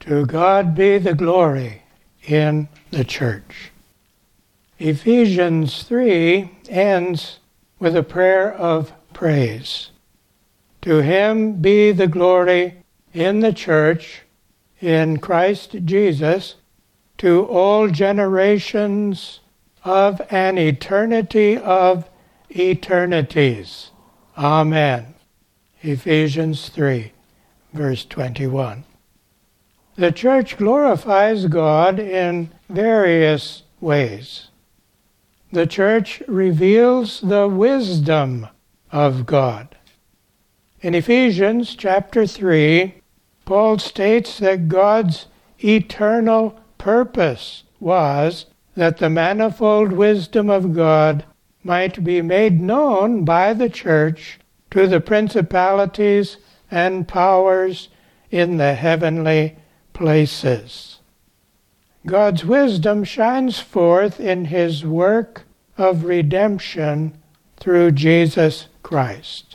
To God be the glory in the church. Ephesians 3 ends with a prayer of praise. To him be the glory in the church, in Christ Jesus, to all generations of an eternity of eternities. Amen. Ephesians 3, verse 21. The church glorifies God in various ways. The church reveals the wisdom of God. In Ephesians chapter 3, Paul states that God's eternal purpose was that the manifold wisdom of God might be made known by the church to the principalities and powers in the heavenly places. God's wisdom shines forth in his work of redemption through Jesus Christ.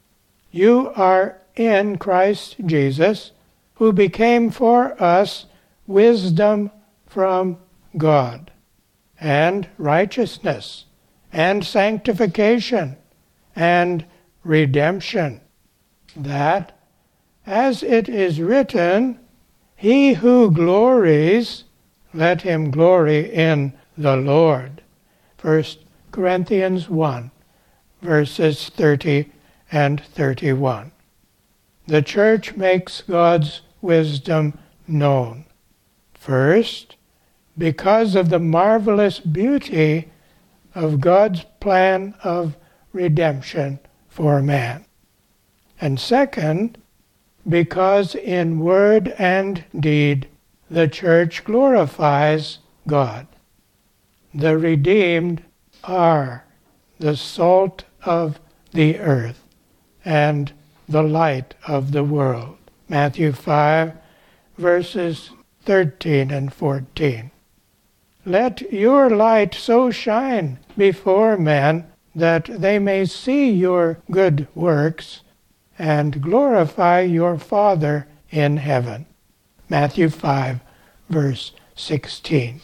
You are in Christ Jesus, who became for us wisdom from God, and righteousness, and sanctification, and redemption, that, as it is written, he who glories, let him glory in the Lord. 1 Corinthians 1, verses 30 and 31. The church makes God's wisdom known. First, because of the marvelous beauty of God's plan of redemption for man. And second, because in word and deed the church glorifies God. The redeemed are the salt of the earth and the light of the world. Matthew 5, verses 13 and 14. Let your light so shine before men that they may see your good works and glorify your Father in heaven. Matthew 5, verse 16.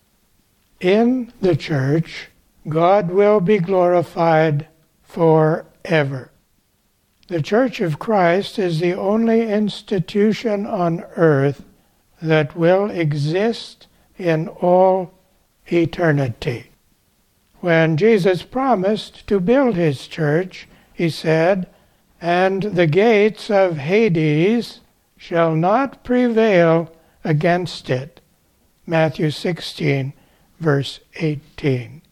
In the church, God will be glorified forever. The Church of Christ is the only institution on earth that will exist in all eternity. When Jesus promised to build his church, he said, "And the gates of Hades shall not prevail against it." Matthew 16, verse 18.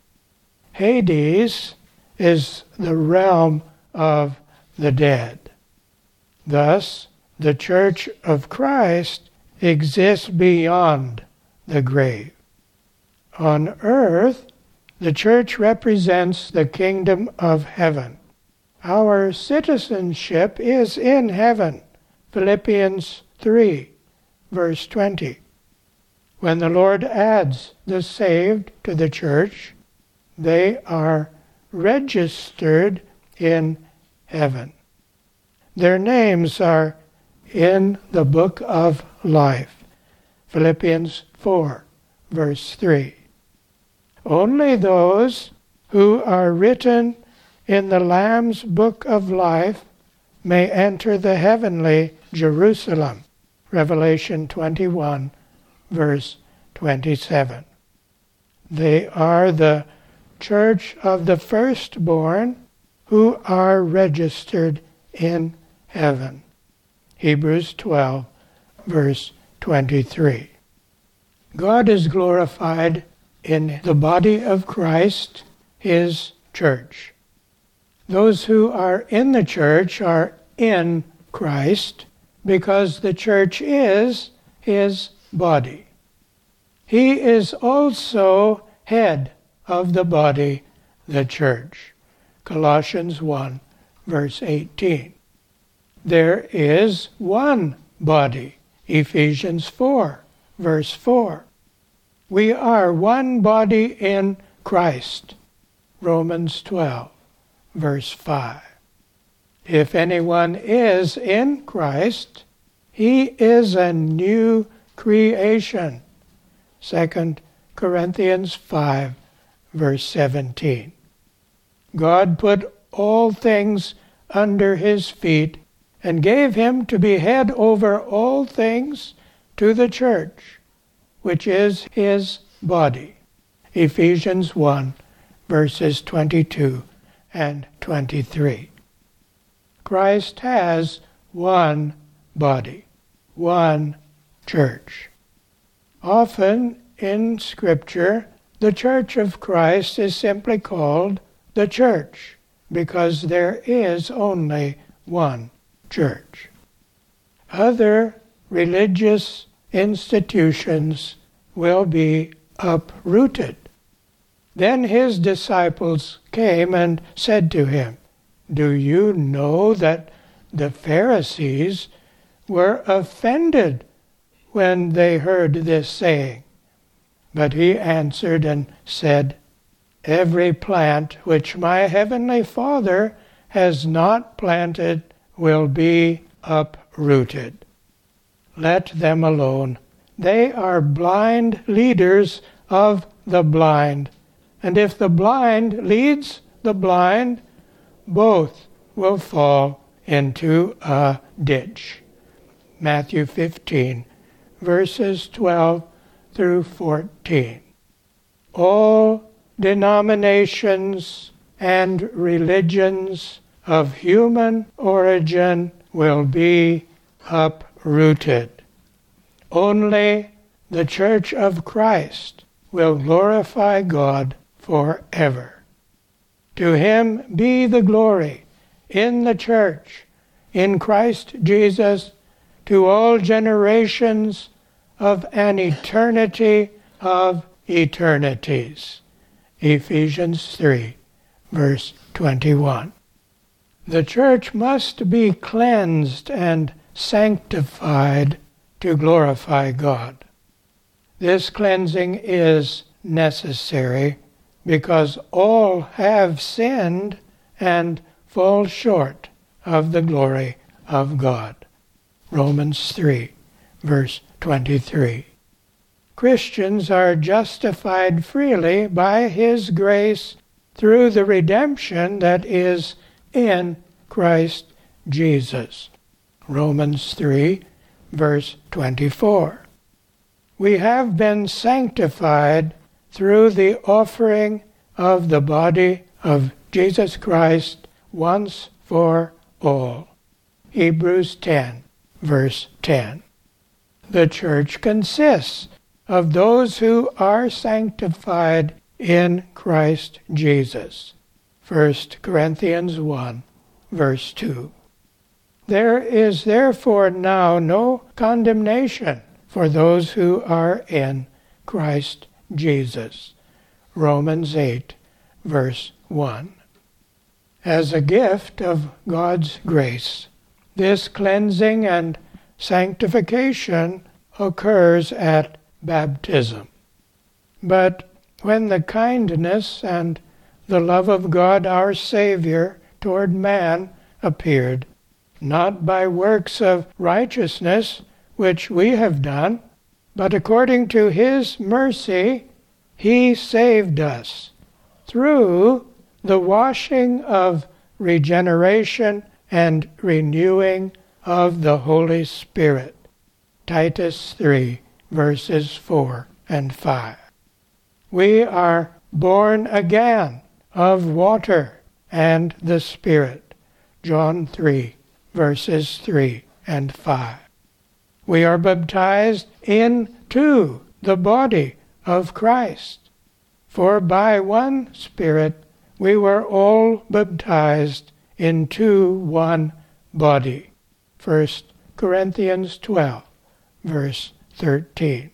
Hades is the realm of the dead. Thus, the Church of Christ exists beyond the grave. On earth, the church represents the kingdom of heaven. Our citizenship is in heaven. Philippians 3, verse 20. When the Lord adds the saved to the church, they are registered in heaven. Their names are in the book of life. Philippians 4, verse 3. Only those who are written in the Lamb's book of life may enter the heavenly Jerusalem. Revelation 21, verse 27. They are the church of the firstborn who are registered in heaven. Hebrews 12, verse 23. God is glorified in the body of Christ, his church. Those who are in the church are in Christ because the church is his body. He is also head of the body, the church. Colossians 1, verse 18. There is one body. Ephesians 4, verse 4. We are one body in Christ. Romans 12, verse 5. If anyone is in Christ, he is a new creation. 2 Corinthians 5, verse 17. God put all things under his feet and gave him to be head over all things to the church, which is his body. Ephesians 1, verses 22 and 23. Christ has one body, one church. Often in Scripture, the Church of Christ is simply called the church, because there is only one church. Other religious institutions will be uprooted. Then his disciples came and said to him, "Do you know that the Pharisees were offended when they heard this saying?" But he answered and said, "Every plant which my heavenly Father has not planted will be uprooted. Let them alone. They are blind leaders of the blind. And if the blind leads the blind, both will fall into a ditch." Matthew 15, verses 12 through 14. All denominations and religions of human origin will be uprooted. Only the Church of Christ will glorify God forever. To him be the glory in the church, in Christ Jesus, to all generations of an eternity of eternities. Ephesians 3, verse 21. The church must be cleansed and sanctified to glorify God. This cleansing is necessary because all have sinned and fall short of the glory of God. Romans 3, verse 23. Christians are justified freely by his grace through the redemption that is in Christ Jesus. Romans 3, verse 24. We have been sanctified through the offering of the body of Jesus Christ once for all. Hebrews 10, verse 10. The church consists of those who are sanctified in Christ Jesus. 1 Corinthians 1, verse 2. There is therefore now no condemnation for those who are in Christ Jesus. Romans 8, verse 1. As a gift of God's grace, this cleansing and sanctification occurs at baptism. But when the kindness and the love of God our Savior toward man appeared, not by works of righteousness which we have done, but according to his mercy he saved us through the washing of regeneration and renewing of the Holy Spirit. Titus 3, verses 4 and 5. We are born again of water and the Spirit. John 3, verses 3 and 5. We are baptized into the body of Christ. For by one Spirit we were all baptized into one body. 1 Corinthians 12, verse 13.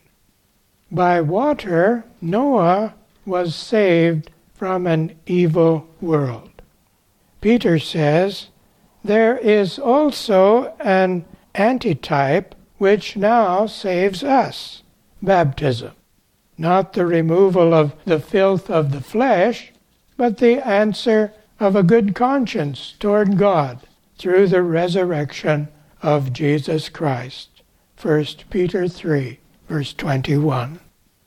By water Noah was saved from an evil world. Peter says, there is also an antitype which now saves us, baptism. Not the removal of the filth of the flesh, but the answer of a good conscience toward God through the resurrection of Jesus Christ. 1 Peter 3, verse 21.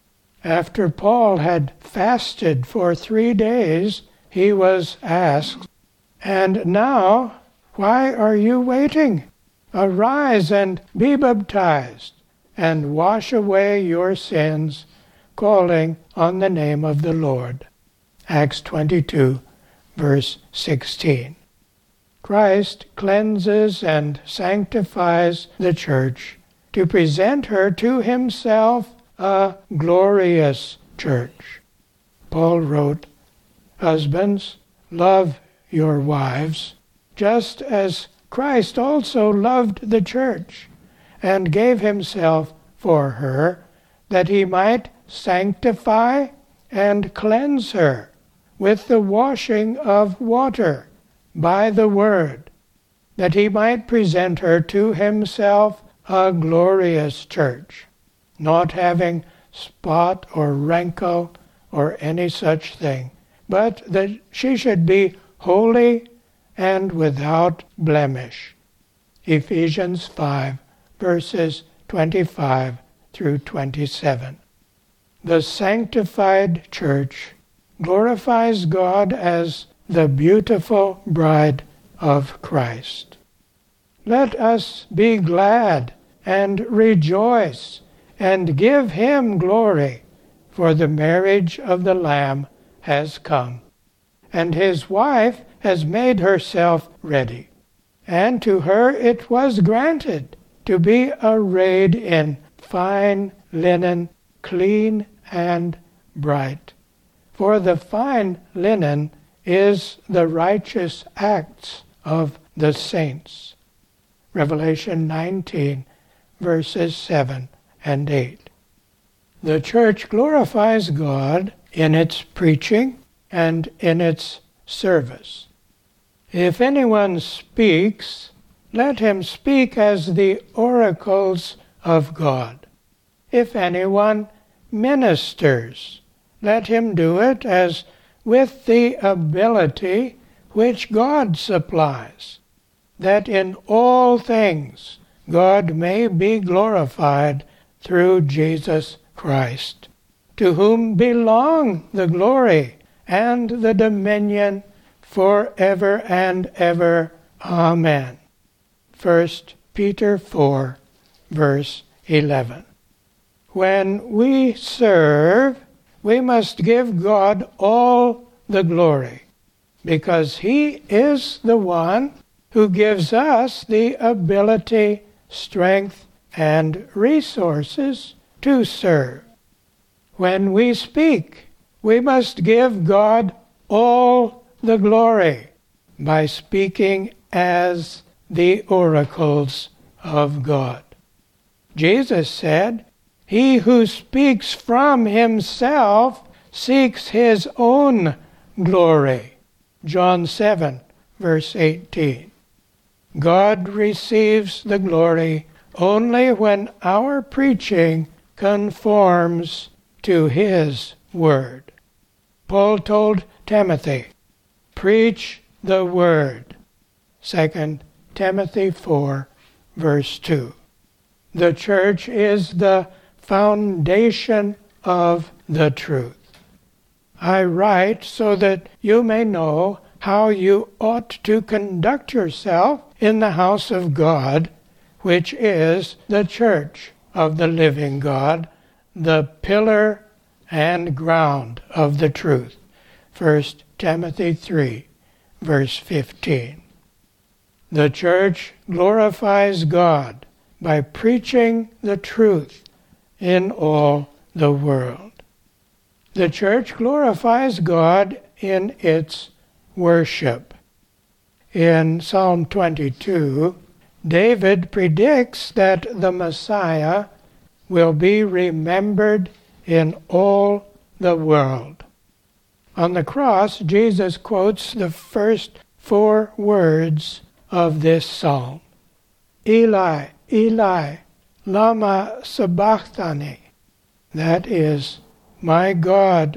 After Paul had fasted for 3 days, he was asked, "And now, why are you waiting? Arise and be baptized, and wash away your sins, calling on the name of the Lord." Acts 22, verse 16. Christ cleanses and sanctifies the church to present her to himself a glorious church. Paul wrote, "Husbands, love your wives, just as Christ also loved the church, and gave himself for her, that he might sanctify and cleanse her with the washing of water by the word, that he might present her to himself a glorious church, not having spot or wrinkle or any such thing, but that she should be holy and without blemish." Ephesians 5, verses 25 through 27. The sanctified church glorifies God as the beautiful bride of Christ. Let us be glad and rejoice and give him glory, for the marriage of the Lamb has come, and his wife has made herself ready. And to her it was granted to be arrayed in fine linen, clean and bright. For the fine linen is the righteous acts of the saints. Revelation 19, verses 7 and 8. The church glorifies God in its preaching and in its service. If anyone speaks, let him speak as the oracles of God. If anyone ministers, let him do it as with the ability which God supplies, that in all things God may be glorified through Jesus Christ, to whom belong the glory and the dominion forever and ever. Amen. 1 Peter 4, verse 11. When we serve, we must give God all the glory, because he is the one who gives us the ability, strength, and resources to serve. When we speak, we must give God all the glory by speaking as the oracles of God. Jesus said, "He who speaks from himself seeks his own glory." John 7, verse 18. God receives the glory only when our preaching conforms to his word. Paul told Timothy, "Preach the word." 2 Timothy 4, verse 2. The church is the foundation of the truth. I write so that you may know how you ought to conduct yourself in the house of God, which is the church of the living God, the pillar and ground of the truth. 1 Timothy 3, verse 15. The church glorifies God by preaching the truth in all the world. The church glorifies God in its worship. In Psalm 22, David predicts that the Messiah will be remembered in all the world. On the cross, Jesus quotes the first 4 words of this psalm. "Eli, Eli, lama sabachthani." That is, my God,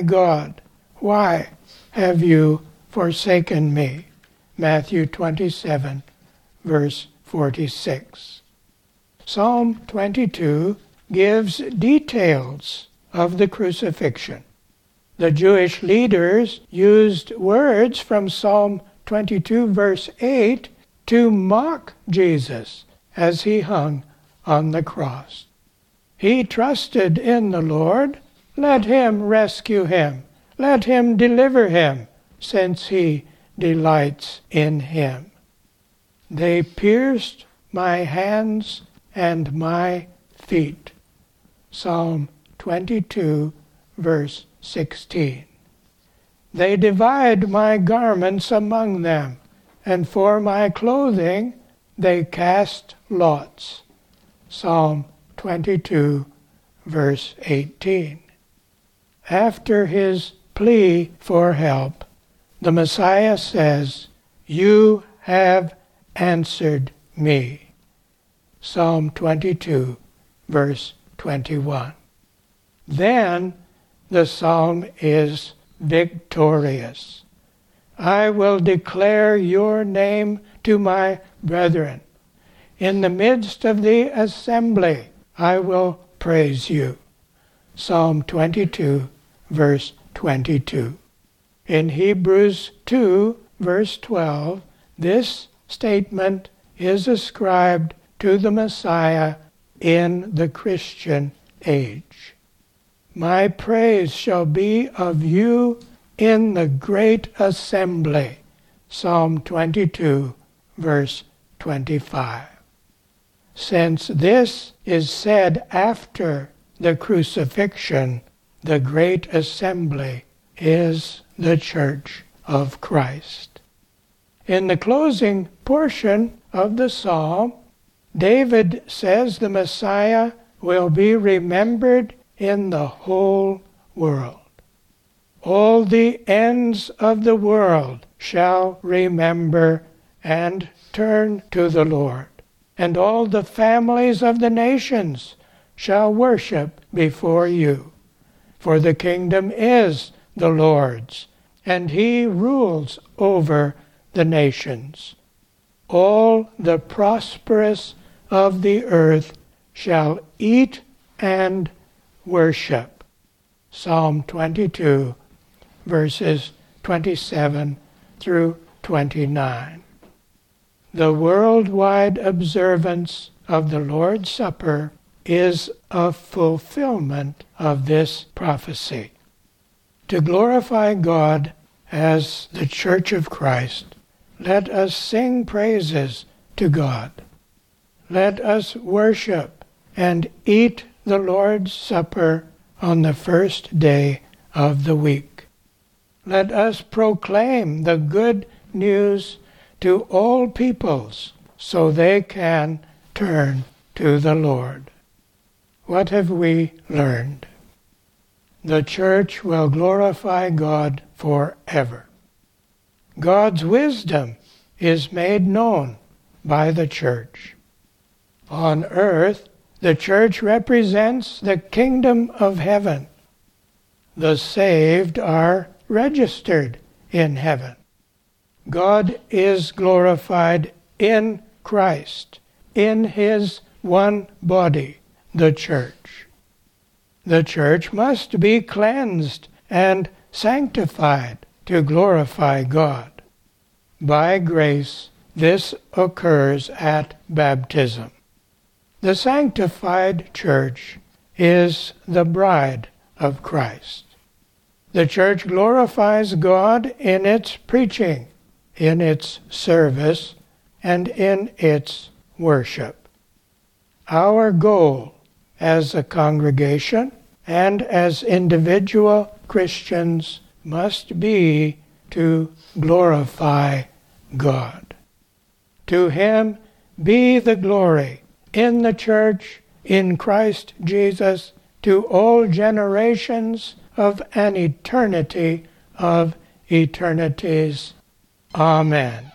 why have you forsaken me?" Matthew 27, verse 46. Psalm 22 gives details of the crucifixion. The Jewish leaders used words from Psalm 22, verse 8, to mock Jesus as he hung on the cross. He trusted in the Lord. Let him rescue him. Let him deliver him, since he delights in him. They pierced my hands and my feet. Psalm 22, verse 16. They divide my garments among them, and for my clothing they cast lots. Psalm 22, verse 18. After his plea for help, the Messiah says, "You have answered me." Psalm 22, verse 21. Then the psalm is victorious. I will declare your name to my brethren. In the midst of the assembly, I will praise you. Psalm 22, verse 22. In Hebrews 2, verse 12, this statement is ascribed to the Messiah in the Christian age. My praise shall be of you in the great assembly. Psalm 22, verse 25. Since this is said after the crucifixion, the great assembly is the Church of Christ. In the closing portion of the psalm, David says the Messiah will be remembered in the whole world. All the ends of the world shall remember and turn to the Lord, and all the families of the nations shall worship before you. For the kingdom is the Lord's, and he rules over the nations. All the prosperous of the earth shall eat and worship. Psalm 22, verses 27 through 29. The worldwide observance of the Lord's Supper is a fulfillment of this prophecy. To glorify God as the Church of Christ, let us sing praises to God. Let us worship and eat the Lord's Supper on the first day of the week. Let us proclaim the good news to all peoples so they can turn to the Lord. What have we learned? The church will glorify God forever. God's wisdom is made known by the church. On earth, the church represents the kingdom of heaven. The saved are registered in heaven. God is glorified in Christ, in his one body, the church. The church must be cleansed and sanctified to glorify God. By grace, this occurs at baptism. The sanctified church is the bride of Christ. The church glorifies God in its preaching, in its service, and in its worship. Our goal as a congregation and as individual Christians must be to glorify God. To him be the glory in the church, in Christ Jesus, to all generations of an eternity of eternities. Amen.